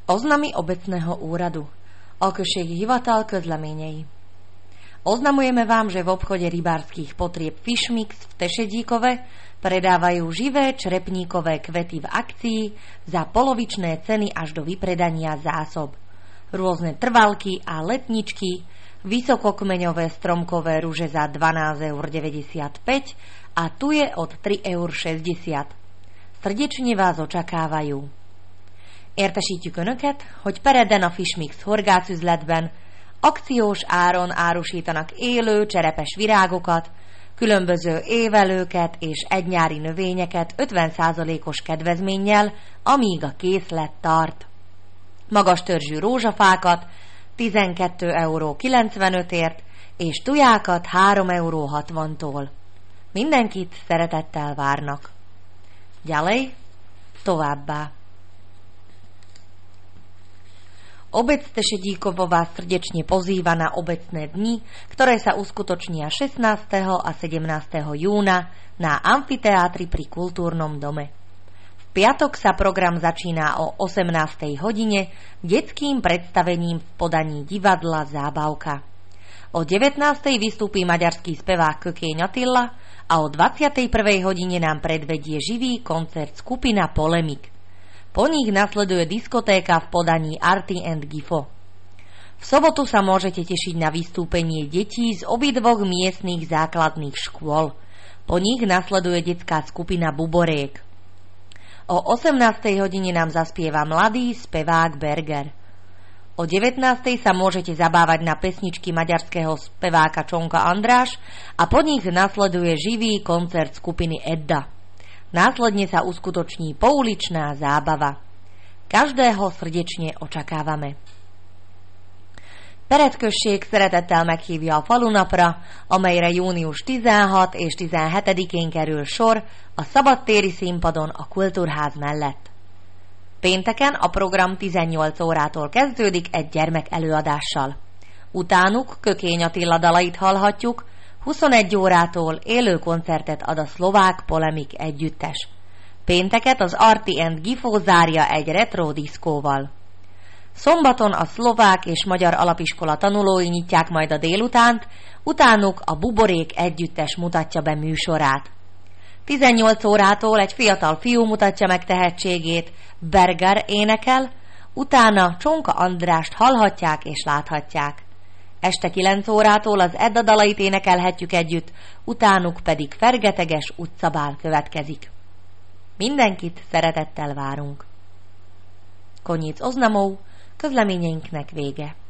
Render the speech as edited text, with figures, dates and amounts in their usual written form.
Oznamy obecného úradu. Alkosségi hivatal közleményei. Oznamujeme vám, že v obchode rybárskych potrieb Fishmix v Tešedíkove predávajú živé črepníkové kvety v akcii za polovičné ceny až do vypredania zásob. Rôzne trvalky a letničky, vysokokmeňové stromkové ruže za 12,95 € a tu je od 3,60 €. Srdečne vás očakávajú. Értesítjük Önöket, hogy Pereden a Fishmix horgászüzletben akciós áron árusítanak élő, cserepes virágokat, különböző évelőket és egynyári növényeket 50%-os kedvezménnyel, amíg a készlet tart. Magas törzsű rózsafákat 12,95 € és tujákat 3,60 € Mindenkit szeretettel várnak. Ďalej, továbbá. Obec Tešedíkovo vás srdečne pozýva na obecné dni, ktoré sa uskutočnia 16. a 17. júna na amfiteátri pri Kultúrnom dome. V piatok sa program začína o 18. hodine detským predstavením v podaní divadla Zábavka. O 19. vystúpi maďarský spevák Kökény Attila a o 21. hodine nám predvedie živý koncert skupina Polemik. Po nich nasleduje diskotéka v podaní Arty and Gifo. V sobotu sa môžete tešiť na vystúpenie detí z obidvoch miestnych základných škôl. Po nich nasleduje detská skupina Buboriek. O 18. hodine nám zaspieva mladý spevák Berger. O 19. sa môžete zabávať na pesničky maďarského speváka Csonka András a po nich nasleduje živý koncert skupiny Edda. Následne sa uskutoční pouličná zábava. Každého srdečne ocsakávame. Pered község szeretettel meghívja a falunapra, amelyre június 16 és 17-én kerül sor a szabadtéri színpadon a Kultúrház mellett. Pénteken a program 18 órától kezdődik egy gyermek előadással. Utánuk Kökény Attila dalait hallhatjuk, 21 órától élő koncertet ad a szlovák Polemik együttes. Pénteket az Arty and Gifo zárja egy retro diszkóval. Szombaton a szlovák és magyar alapiskola tanulói nyitják majd a délutánt, utánuk a Buborék együttes mutatja be műsorát. 18 órától egy fiatal fiú mutatja meg tehetségét, Berger énekel, utána Csonka Andrást hallhatják és láthatják. Este 9 órától az Edda dalait énekelhetjük együtt, utánuk pedig fergeteges utcabál következik. Mindenkit szeretettel várunk. Koniec oznamov, közleményeinknek vége.